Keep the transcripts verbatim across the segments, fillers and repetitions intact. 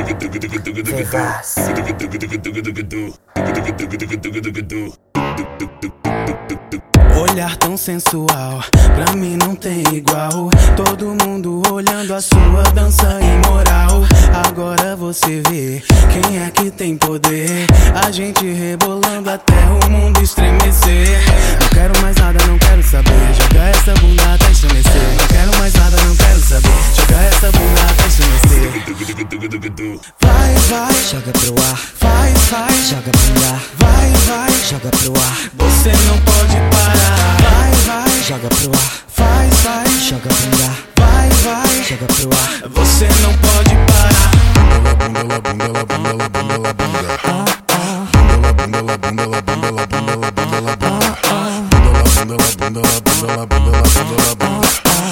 Vegas. Olhar tão sensual, pra mim não tem igual. Todo mundo olhando a sua dança imoral. Agora você vê quem é que tem poder. A gente rebolando até o mundo estremecer. Não quero mais nada, não quero saber. Joga essa bunda até estremecer. Não quero mais nada, não quero saber. Joga essa bunda até estremecer. Vai, vai, Joga pro ar, vai, vai, joga bunda, vai, vai. joga pro ar, Você não pode parar. Vai, vai, joga pro ar, vai, vai, joga bunda, vai, vai. joga pro ar. Você não pode parar. Bunda, bunda, bunda, bunda, bunda, bunda. Ah, ah, Bunda, bunda, bunda, bunda, bunda, bunda, bunda, bunda. ah, Bunda, bunda, bunda, bunda, bunda, bunda, bunda.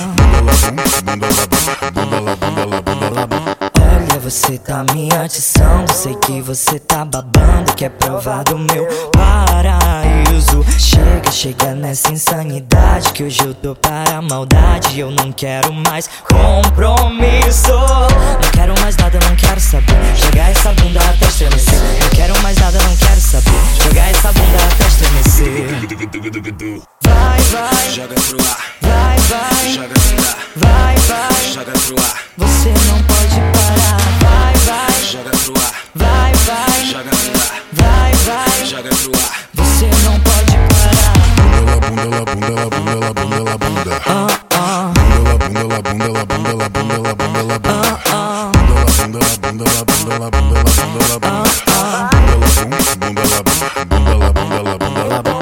Olha, você tá me atiçando. Sei que você tá babando. Quer provar do meu paraíso. Chega, chega nessa insanidade, que hoje eu tô para a maldade. Eu não quero mais compromisso. Não quero mais nada, não quero saber. Jogar essa bunda até estremecer. Não quero mais nada, não quero saber. Jogar essa bunda até estremecer. Vai, vai, Joga pro ar, vai, vai, joga bunda, vai, vai. joga pro ar, Você não pode parar. Vai, vai, joga pro ar, vai, vai, joga bunda, vai, vai. joga pro ar. Você não pode parar. Bunda, bunda, bunda, bunda, bunda. Ah, ah, Bunda, bunda, bunda, bunda, bunda, bunda, bunda. ah, ah, Bunda, bunda, bunda, bunda, bunda, bunda, bunda. ah, ah. Bunda, bunda, bunda, bunda, bunda, bunda.